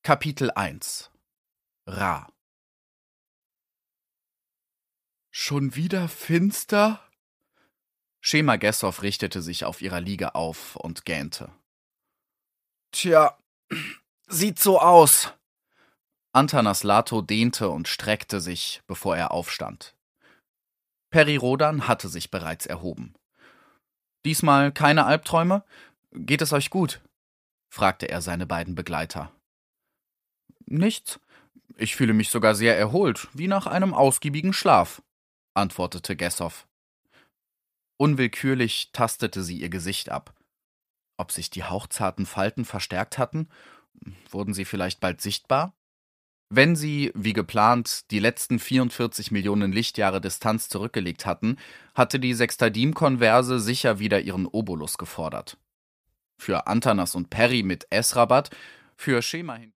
Kapitel 1 Ra. Schon wieder finster? Shema Gessow richtete sich auf ihrer Liege auf und gähnte. Tja, sieht so aus. Antanas Lato dehnte und streckte sich, bevor er aufstand. Peri Rodan hatte sich bereits erhoben. Diesmal keine Albträume? Geht es euch gut? Fragte er seine beiden Begleiter. Nichts. Ich fühle mich sogar sehr erholt, wie nach einem ausgiebigen Schlaf, antwortete Gessow. Unwillkürlich tastete sie ihr Gesicht ab. Ob sich die hauchzarten Falten verstärkt hatten? Wurden sie vielleicht bald sichtbar? Wenn sie, wie geplant, die letzten 44 Millionen Lichtjahre Distanz zurückgelegt hatten, hatte die Sextadim-Konverse sicher wieder ihren Obolus gefordert. Für Antanas und Peri mit S-Rabatt, für Shema